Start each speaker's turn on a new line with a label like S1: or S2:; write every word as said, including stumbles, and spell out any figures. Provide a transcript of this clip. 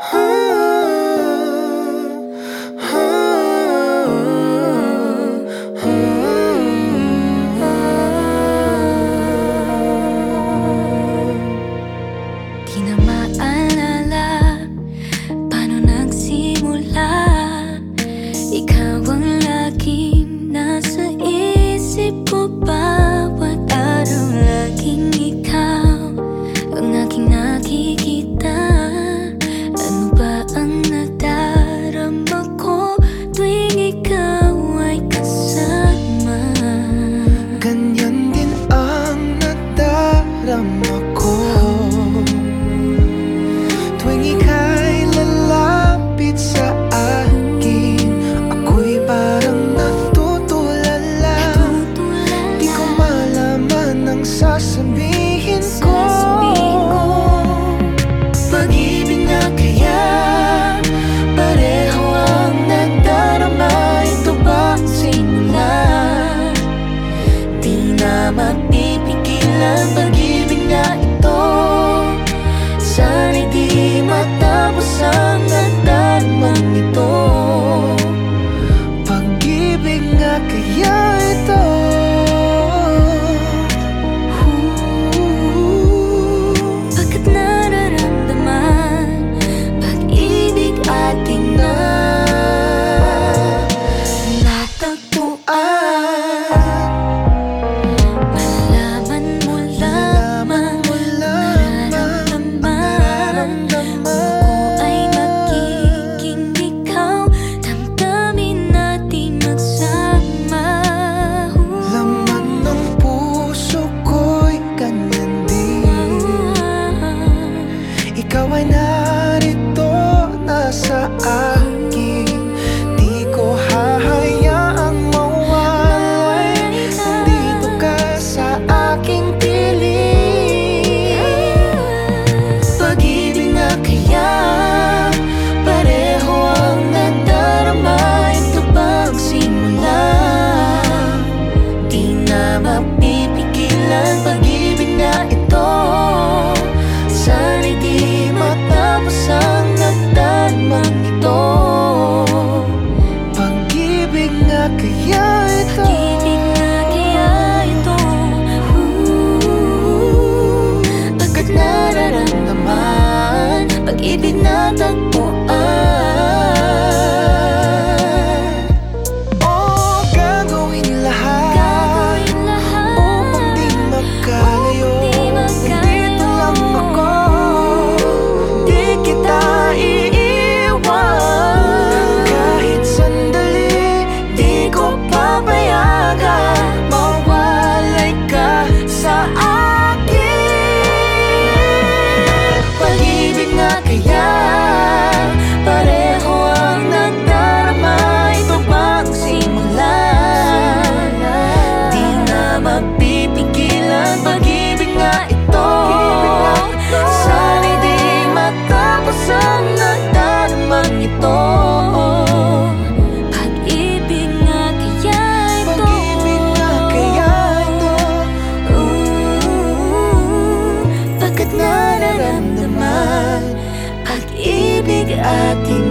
S1: Di na maalala paano nagsimula. Ikaw ang laging nasa isip ko, bawat araw laging ikaw ang aking nakikita. Ano ba ang nadarama ko tuwing ikaw ay kasama?
S2: Ganyan din ang nadarama ko tuwing ika'y lalapit sa akin. Ako'y parang natutulala, di ko malaman ang sasabihin ko. Pag-ibig na kaya pareho ang nadarama? Ito ba ang simula? Di na mapipigilan pag-ibig na ito. Sana'y di matapos ang nadarmang ito. Pag-ibig nga kaya ito?
S1: Bakit nararamdaman pag-ibig ating na natagpuan? Malaman mo lamang nararamdaman. Ako ay magiging ikaw, damdamin natin magsama.
S2: Laman ng puso ko'y ganyan din. Ikaw ay narito, nasa akin. Di ko hahayaang mawala. Nandito ka sa aking piling. Pag-ibig na kaya pareho ang nadarama? Ito ba ang simula?
S1: Di na mapipigilan pag-ibig na ito. Sana'y di matapos ang nadarmang ito.
S2: Pag-ibig nga kaya ito?
S1: Pag-ibig na kaya ito? Ooh, bakit nararamdaman pag-ibig na tagpuan?
S2: Oh, gagawin lahat
S1: Gagawin lahat
S2: upang di magkalayo. Nandito lang ako, di kita iiwan. Kahit sandali, di ko papayagan mawalay ka sa akin. Pag-ibig nga kaya pareho ang nadarama? Ito ba ang simula?
S1: Di na mapipigilan pag-ibig nga ito.
S2: Sana'y di matapos ang nadarmang ito.
S1: Pag-ibig nga kaya ito?
S2: Pag-ibig nga kaya ito?
S1: Ooh, bakit nararamdaman pag-ibig ating